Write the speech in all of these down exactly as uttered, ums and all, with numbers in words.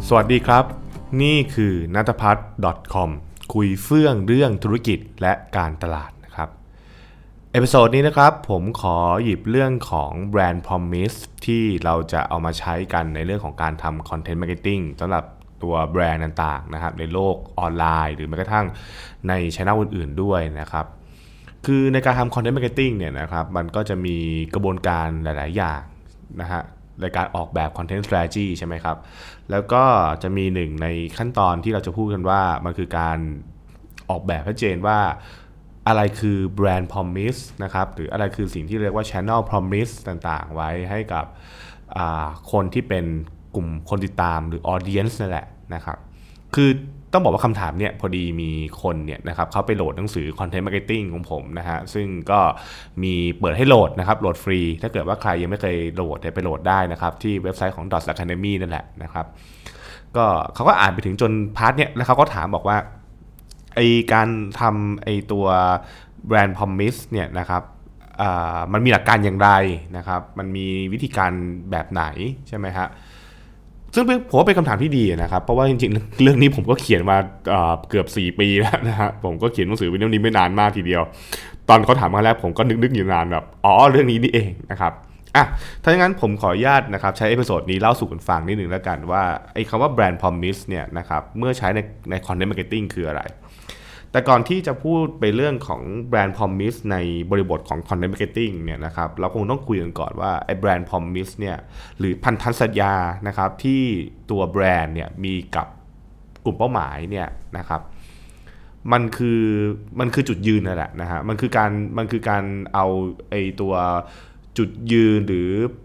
สวัสดีครับนี่คือนัทพัฒน์ .com คุยเฟื่องเรื่องธุรกิจและการตลาดนะครับเอพิโซดนี้นะครับผมขอหยิบเรื่องของแบรนด์ Promise ที่เราจะเอามาใช้กันในเรื่องของการทำ Content Marketing สำหรับตัวแบรนด์ต่างๆนะครับในโลกออนไลน์หรือแม้กระทั่งใน channel อื่นๆด้วยนะครับคือในการทำ Content Marketing เนี่ยนะครับมันก็จะมีกระบวนการหลายๆอย่างนะฮะในการออกแบบ Content Strategy ใช่ไหมครับแล้วก็จะมีหนึ่งในขั้นตอนที่เราจะพูดกันว่ามันคือการออกแบบชัดเจนว่าอะไรคือ Brand Promise นะครับหรืออะไรคือสิ่งที่เรียกว่า Channel Promise ต่างๆไว้ให้กับคนที่เป็นกลุ่มคนติดตามหรือ Audience นั่นแหละนะครับคือต้องบอกว่าคำถามเนี่ยพอดีมีคนเนี่ยนะครับเขาไปโหลดหนังสือ Content Marketing ของผมนะฮะซึ่งก็มีเปิดให้โหลดนะครับโหลดฟรีถ้าเกิดว่าใครยังไม่เคยโหลดไปโหลดได้นะครับที่เว็บไซต์ของ Dots Academy นั่นแหละนะครับก็เขาก็อ่านไปถึงจนพาร์ทเนี่ยแล้วเขาก็ถามบอกว่าไอการทำไอตัว Brand Promise เนี่ยนะครับมันมีหลักการอย่างไรนะครับมันมีวิธีการแบบไหนใช่ไหมฮะซึ่งผมว่าเป็นคำถามที่ดีนะครับเพราะว่าจริงๆเรื่องนี้ผมก็เขียนมา เ, เกือบสี่ปีแล้วนะฮะผมก็เขียนหนังสือเรื่องนี้ไม่นานมากทีเดียวตอนเขาถามมาแรกผมก็นึกๆอยู่นานแบบอ๋อเรื่องนี้นี่เองนะครับอ่ะถ้าอย่างนั้นผมขออนุญาตนะครับใช้เอพิโซดนี้เล่าสู่กันฟังนิดนึงแล้วกันว่าไอ้คำว่า Brand Promise เนี่ยนะครับเมื่อใช้ในใน Content Marketing คืออะไรแต่ก่อนที่จะพูดไปเรื่องของ Brand Promise ในบริบทของ Content Marketing เนี่ยนะครับเราคงต้องคุยกันก่อนว่าไอ้ Brand Promise เนี่ยหรือพันธสัญญานะครับที่ตัวแบรนด์เนี่ยมีกับกลุ่มเป้าหมายเนี่ยนะครับมันคือมันคือจุดยืนนั่นแหละนะฮะมันคือการมันคือการเอาไอ้ตัวจุดยืนหรือ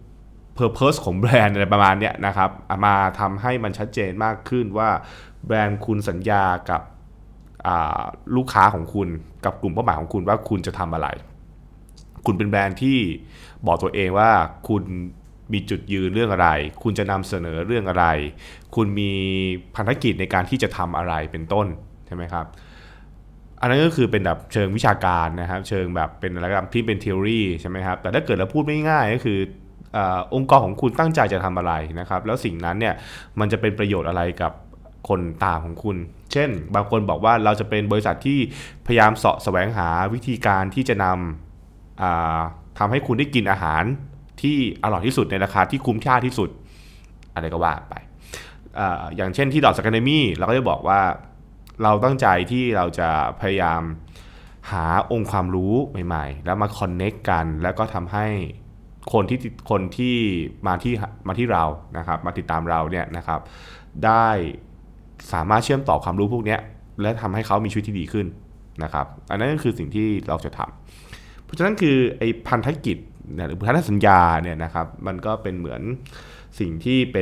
Purpose ของแบรนด์อะไรประมาณเนี้ยนะครับมาทำให้มันชัดเจนมากขึ้นว่าแบรนด์คุณสัญญากับลูกค้าของคุณกับกลุ่มเป้าหมายของคุณว่าคุณจะทำอะไรคุณเป็นแบรนด์ที่บอกตัวเองว่าคุณมีจุดยืนเรื่องอะไรคุณจะนำเสนอเรื่องอะไรคุณมีภารกิจในการที่จะทำอะไรเป็นต้นใช่ไหมครับอันนั้นก็คือเป็นแบบเชิงวิชาการนะครับเชิงแบบเป็นอะไรกันที่เป็น theory ใช่ไหมครับแต่ถ้าเกิดเราพูดไม่ง่ายก็คือองค์กรของคุณตั้งใจจะทำอะไรนะครับแล้วสิ่งนั้นเนี่ยมันจะเป็นประโยชน์อะไรกับคนตามของคุณเช่นบางคนบอกว่าเราจะเป็นบริษัทที่พยายามเสาะแสวงหาวิธีการที่จะนำทำให้คุณได้กินอาหารที่อร่อยที่สุดในราคาที่คุ้มค่าที่สุดอะไรก็ว่าไป อ, อย่างเช่นที่ Dots Academy เราก็จะบอกว่าเราตั้งใจที่เราจะพยายามหาองค์ความรู้ใหม่ๆแล้วมา connect กันแล้วก็ทำให้คนที่คนที่มาที่มาที่เรานะครับมาติดตามเราเนี่ยนะครับได้สามารถเชื่อมต่อความรู้พวกนี้และทำให้เขามีชีวิตที่ดีขึ้นนะครับอันนั้นก็คือสิ่งที่เราจะทำเพราะฉะนั้นคือไอ้พันธกิจหรือพันธสัญญาเนี่ยนะครับมันก็เป็นเหมือนสิ่งที่เป็น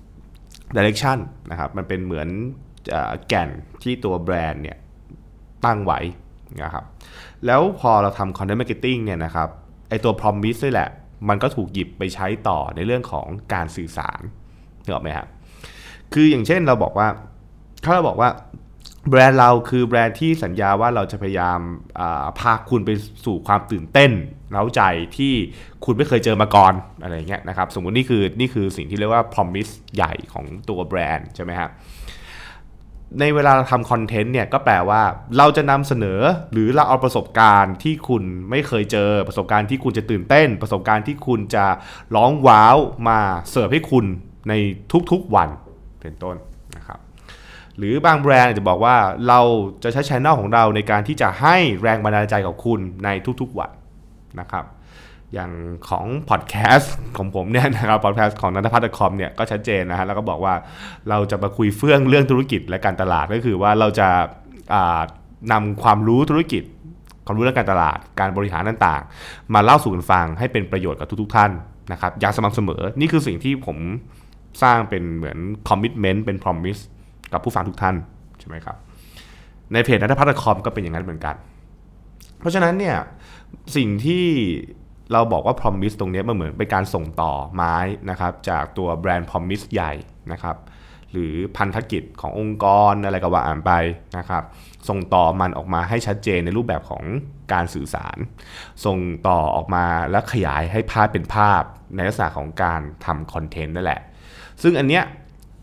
direction นะครับมันเป็นเหมือนแก่นที่ตัวแบรนด์เนี่ยตั้งไว้นะครับแล้วพอเราทำ content marketing เนี่ยนะครับไอ้ตัว promise นี่แหละมันก็ถูกหยิบไปใช้ต่อในเรื่องของการสื่อสารนึกออกไหมครับคืออย่างเช่นเราบอกว่าถ้าเราบอกว่าแบรนด์เราคือแบรนด์ที่สัญญาว่าเราจะพยายามพาคุณไปสู่ความตื่นเต้นเร้าใจที่คุณไม่เคยเจอมาก่อนอะไรเงี้ยนะครับสมมุตินี่คือนี่คือสิ่งที่เรียกว่า promise ใหญ่ของตัวแบรนด์ใช่ไหมครับในเวลาเราทำคอนเทนต์เนี่ยก็แปลว่าเราจะนำเสนอหรือเราเอาประสบการณ์ที่คุณไม่เคยเจอประสบการณ์ที่คุณจะตื่นเต้นประสบการณ์ที่คุณจะร้องว้าวมาเสิร์ฟให้คุณในทุกๆวันเป็นต้นนะครับหรือบางแบรนด์จะบอกว่าเราจะใช้ channel ของเราในการที่จะให้แรงบันดาลใจกับคุณในทุกๆวันนะครับอย่างของพอดแคสต์ของผมเนี่ยนะครับพอดแคสต์ของนัทพัฒน์ .com เนี่ยก็ชัดเจนนะฮะแล้วก็บอกว่าเราจะมาคุยเฟื่องเรื่องธุรกิจและการตลาดก็คือว่าเราจะนำความรู้ธุรกิจความรู้เรื่องการตลาดการบริหารต่างๆมาเล่าสู่กันฟังให้เป็นประโยชน์กับทุกๆท่านนะครับอย่างสม่ำเสมอนี่คือสิ่งที่ผมสร้างเป็นเหมือน commitment เป็น promise กับผู้ฟังทุกท่านใช่ไหมครับในเพจนัทพัฒน์ .com ก็เป็นอย่างนั้นเหมือนกันเพราะฉะนั้นเนี่ยสิ่งที่เราบอกว่า promise ตรงนี้มันเหมือนเป็นการส่งต่อไม้นะครับจากตัวแบรนด์ promise ใหญ่นะครับหรือพันธกิจขององค์กรอะไรก็ว่าอ่านไปนะครับส่งต่อมันออกมาให้ชัดเจนในรูปแบบของการสื่อสารส่งต่อออกมาและขยายให้ภาพเป็นภาพในลักษณะของการทำคอนเทนต์นั่นแหละซึ่งอันเนี้ย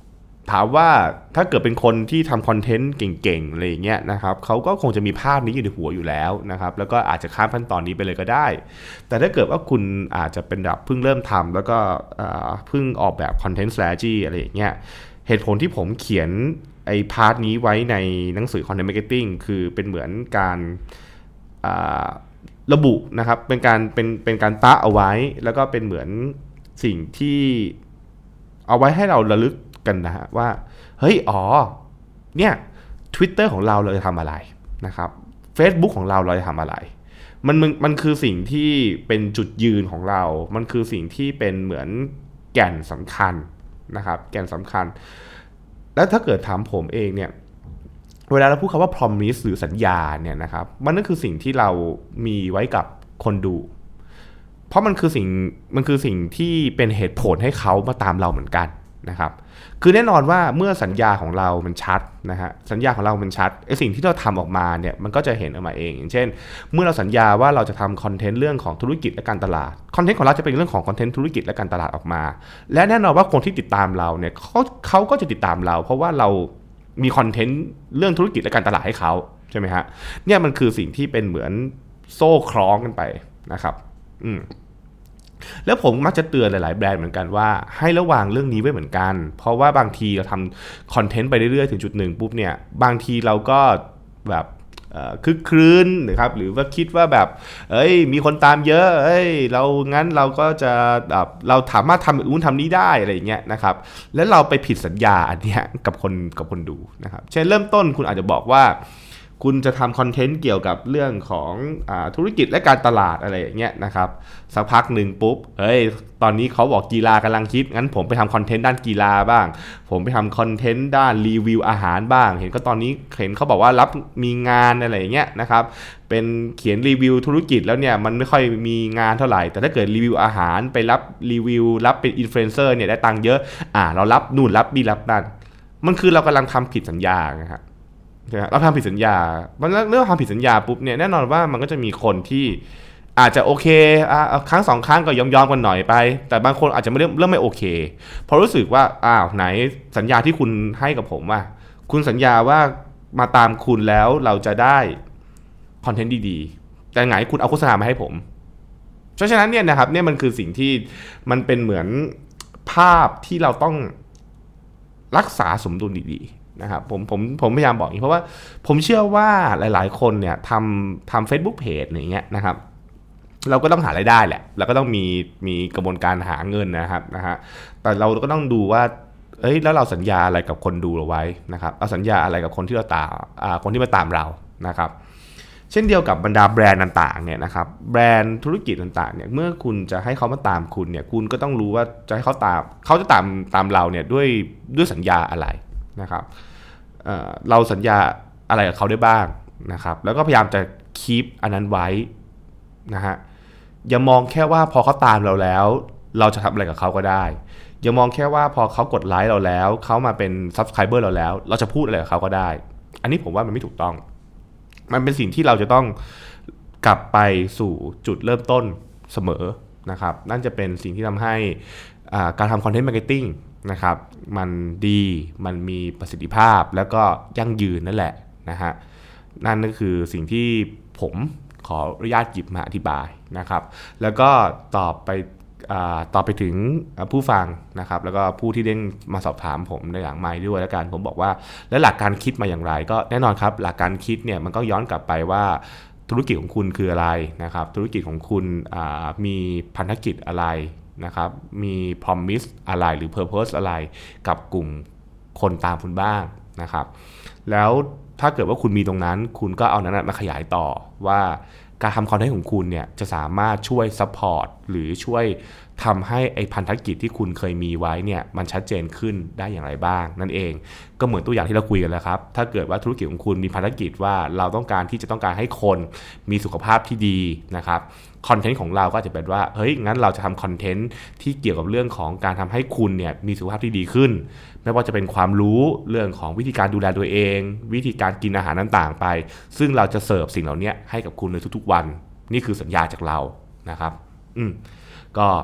ถามว่าถ้าเกิดเป็นคนที่ทำคอนเทนต์เก่งๆอะไรอย่างเงี้ยนะครับเขาก็คงจะมีภาพนี้อยู่ในหัวอยู่แล้วนะครับแล้วก็อาจจะข้ามขั้นตอนนี้ไปเลยก็ได้แต่ถ้าเกิดว่าคุณอาจจะเป็นแบบเพิ่งเริ่มทำแล้วก็เพิ่งออกแบบคอนเทนต์ strategy อะไรอย่างเงี้ยเหตุผลที่ผมเขียนไอ้พาร์ทนี้ไว้ในหนังสือ Content Marketing คือเป็นเหมือนการระบุนะครับเป็นการเป็นเป็นการตะเอาไว้แล้วก็เป็นเหมือนสิ่งที่เอาไว้ให้เราระลึกกันนะฮะว่าเฮ้ยอ๋อเนี่ย Twitter ของเราเราจะทำอะไรนะครับ Facebook ของเราเราจะทำอะไรมันมันมันคือสิ่งที่เป็นจุดยืนของเรามันคือสิ่งที่เป็นเหมือนแก่นสำคัญนะครับแก่นสำคัญแล้วถ้าเกิดถามผมเองเนี่ยเวลาเราพูดคำว่า promise หรือสัญญาเนี่ยนะครับมันก็คือสิ่งที่เรามีไว้กับคนดูเพราะมันคือสิ่งมันคือสิ่งที่เป็นเหตุผลให้เขามาตามเราเหมือนกันนะครับคือแน่นอนว่าเมื่อสัญญาของเรามันชัดนะฮะสัญญาของเรามันชัดไอ้สิ่งที่เราทำออกมาเนี่ยมันก็จะเห็นออกมาเองอย่างเช่นเมื่อเราสัญญาว่าเราจะทำคอนเทนต์เรื่องของธุรกิจและการตลาดคอนเทนต์ของเราจะเป็นเรื่องของคอนเทนต์ธุรกิจและการตลาดออกมาและแน่นอนว่าคนที่ติดตามเราเนี่ยเขาเขาก็จะติดตามเราเพราะว่าเรามีคอนเทนต์เรื่องธุรกิจและการตลาดให้เขาใช่ไหมฮะเนี่ยมันคือสิ่งที่เป็นเหมือนโซ่คล้องกันไปนะครับอืมแล้วผมมักจะเตือนหลายๆแบรนด์เหมือนกันว่าให้ระวังเรื่องนี้ไว้เหมือนกันเพราะว่าบางทีเราทำคอนเทนต์ไปเรื่อยๆถึงจุดหนึ่งปุ๊บเนี่ยบางทีเราก็แบบคึกครื้นนะครับหรือว่าคิดว่าแบบเอ้ยมีคนตามเยอะเอ้ยเรางั้นเราก็จะแบบเราสามารถทำนู้นทำนี้ได้อะไรอย่างเงี้ยนะครับแล้วเราไปผิดสัญญาอันเนี้ยกับคนกับคนดูนะครับเช่นเริ่มต้นคุณอาจจะบอกว่าคุณจะทำคอนเทนต์เกี่ยวกับเรื่องของอ่าธุรกิจและการตลาดอะไรอย่างเงี้ยนะครับสักพักหนึ่งปุ๊บเอ้ยตอนนี้เขาบอกกีฬากำลังคิดงั้นผมไปทำคอนเทนต์ด้านกีฬาบ้างผมไปทำคอนเทนต์ด้านรีวิวอาหารบ้างเห็นก็ตอนนี้เห็นเขาบอกว่ารับมีงานอะไรอย่างเงี้ยนะครับเป็นเขียนรีวิวธุรกิจแล้วเนี่ยมันไม่ค่อยมีงานเท่าไหร่แต่ถ้าเกิดรีวิวอาหารไปรับรีวิวรับเป็นอินฟลูเอนเซอร์เนี่ยได้ตังค์เยอะอ่าเรารับนู่นรับนี่รับนั่นมันคือเรากำลังทำผิดสัญญานะครับเราทำผิดสัญญามันเรื่องทำผิดสัญญาปุ๊บเนี่ยแน่นอนว่ามันก็จะมีคนที่อาจจะโอเคอ่าครั้งสองครั้งก็ยอมยอมกันหน่อยไปแต่บางคนอาจจะไม่เริ่มเริ่มไม่โอเคเพราะรู้สึกว่าอ้าวไหนสัญญาที่คุณให้กับผมว่าคุณสัญญาว่ามาตามคุณแล้วเราจะได้คอนเทนต์ดีๆแต่ไงคุณเอาโฆษณามาให้ผมเพราะฉะนั้นเนี่ยนะครับเนี่ยมันคือสิ่งที่มันเป็นเหมือนภาพที่เราต้องรักษาสมดุลดีๆนะครับผมผมผมพยายามบอกอย่างนี้เพราะว่าผมเชื่อว่าหลายๆคนเนี่ยทำทำ Facebook Page อย่างเงี้ยนะครับเราก็ต้องหารายได้แหละเราก็ต้องมีมีกระบวนการหาเงินนะครับนะฮะแต่เราก็ต้องดูว่าเอ้ยแล้วเราสัญญาอะไรกับคนดูเราไว้นะครับเราสัญญาอะไรกับคนที่เราตามอ่าคนที่มาตามเรานะครับเช่นเดียวกับบรรดาแบรนด์ต่างๆเนี่ยนะครับแบรนด์ธุรกิจต่างๆเนี่ยเมื่อคุณจะให้เขามาตามคุณเนี่ยคุณก็ต้องรู้ว่าจะให้เขาตามเขาจะตามตามเราเนี่ยด้วยด้วยสัญญาอะไรนะครับ เอ่อ เราสัญญาอะไรกับเขาได้บ้างนะครับแล้วก็พยายามจะคีปอันนั้นไว้นะฮะอย่ามองแค่ว่าพอเขาตามเราแล้วเราจะทำอะไรกับเขาก็ได้อย่ามองแค่ว่าพอเขากดไลค์เราแล้วเขามาเป็น Subscriber เราแล้วเราจะพูดอะไรกับเขาก็ได้อันนี้ผมว่ามันไม่ถูกต้องมันเป็นสิ่งที่เราจะต้องกลับไปสู่จุดเริ่มต้นเสมอนะครับนั่นจะเป็นสิ่งที่ทำให้การทำคอนเทนต์มาร์เก็ตติ้งนะครับมันดีมันมีประสิทธิภาพแล้วก็ยั่งยืนนั่นแหละนะฮะนั่นก็คือสิ่งที่ผมขออนุญาตหยิบมาอธิบายนะครับแล้วก็ตอบไปต่อไปถึงผู้ฟังนะครับแล้วก็ผู้ที่ได้มาสอบถามผมในหลังไมค์ด้วยแล้วกันผมบอกว่าแล้วหลักการคิดมาอย่างไรก็แน่นอนครับหลักการคิดเนี่ยมันก็ย้อนกลับไปว่าธุรกิจของคุณคืออะไรนะครับธุรกิจของคุณมีพันธกิจอะไรนะครับมี promise อะไรหรือ purpose อะไรกับกลุ่มคนตามคุณบ้างนะครับแล้วถ้าเกิดว่าคุณมีตรงนั้นคุณก็เอานั้นมาขยายต่อว่าการทำคอนเทนต์ของคุณเนี่ยจะสามารถช่วยซัพพอร์ตหรือช่วยทำให้ไอ้พันธกิจที่คุณเคยมีไว้เนี่ยมันชัดเจนขึ้นได้อย่างไรบ้างนั่นเองก็เหมือนตัวอย่างที่เราคุยกันแล้วครับถ้าเกิดว่าธุรกิจของคุณมีภารกิจว่าเราต้องการที่จะต้องการให้คนมีสุขภาพที่ดีนะครับคอนเทนต์ของเราก็จะเป็นว่าเฮ้ยงั้นเราจะทำคอนเทนต์ที่เกี่ยวกับเรื่องของการทำให้คุณเนี่ยมีสุขภาพที่ดีขึ้นไม่ว่าจะเป็นความรู้เรื่องของวิธีการดูแลตัวเองวิธีการกินอาหารต่างๆไปซึ่งเราจะเสิร์ฟสิ่งเหล่านี้ให้กับคุณในทุกๆวันนี่คือสัญญาจากเรานะครับอืมก็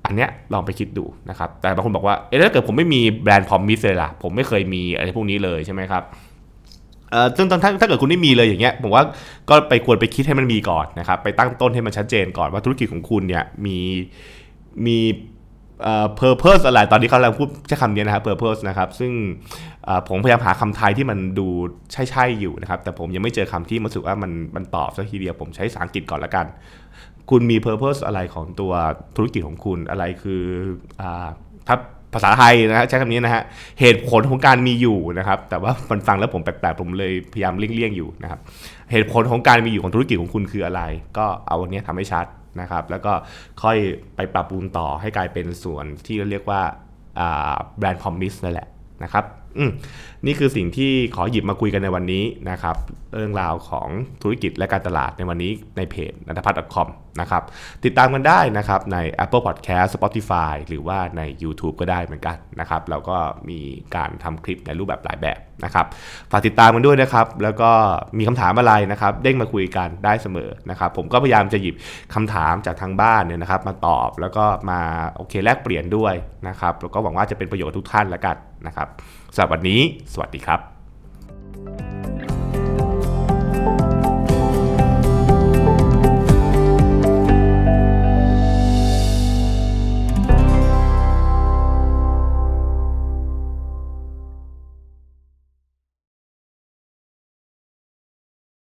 อันเนี้ยลองไปคิดดูนะครับแต่บางคนบอกว่าเอ๊ะถ้าเกิดผมไม่มีแบรนด์ promise เลยล่ะผมไม่เคยมีอะไรพวกนี้เลยใช่ไหมครับเอ่อซึ่งถ้าถ้าเกิดคุณไม่มีเลยอย่างเงี้ยผมว่าก็ไปควรไปคิดให้มันมีก่อนนะครับไปตั้งต้นให้มันชัดเจนก่อนว่าธุรกิจของคุณเนี่ยมีมีเอ่อ purpose อะไรตอนนี้เขากำลังพูดใช้คำนี้นะครับ purpose นะครับซึ่งผมพยายามหาคำไทยที่มันดูใช่ๆอยู่นะครับแต่ผมยังไม่เจอคำที่มันรู้สึกว่ามันมันตอบสักทีเดียวผมใช้ภาษาอังกฤษก่อนละกันคุณมี purpose อะไรของตัวธุรกิจของคุณอะไรคืออ่าถ้าภาษาไทยนะฮะใช้คำนี้นะฮะเหตุผลของการมีอยู่นะครับแต่ว่ามันฟังแล้วผมแปลกๆผมเลยพยายามเลี่ยงๆอยู่นะครับเหตุผลของการมีอยู่ของธุรกิจของคุณคืออะไรก็เอาวันนี้ทำให้ชัดนะครับแล้วก็ค่อยไปปรับปรุงต่อให้กลายเป็นส่วนที่เรียกว่าแบรนด์ promise นั่นแหละนะครับนี่คือสิ่งที่ขอหยิบมาคุยกันในวันนี้นะครับเรื่องราวของธุรกิจและการตลาดในวันนี้ในเพจ นันทพัฒน์ ดอท คอม นะครับติดตามกันได้นะครับใน Apple Podcast Spotify หรือว่าใน YouTube ก็ได้เหมือนกันนะครับแล้วก็มีการทำคลิปในรูปแบบหลายแบบนะครับฝากติดตามกันด้วยนะครับแล้วก็มีคำถามอะไรนะครับเด้งมาคุยกันได้เสมอนะครับผมก็พยายามจะหยิบคำถามจากทางบ้านเนี่ยนะครับมาตอบแล้วก็มาโอเคแลกเปลี่ยนด้วยนะครับแล้วก็หวังว่าจะเป็นประโยชน์ทุกท่านแล้วกันนะครับสำหรับวันนี้สวัสดีครับ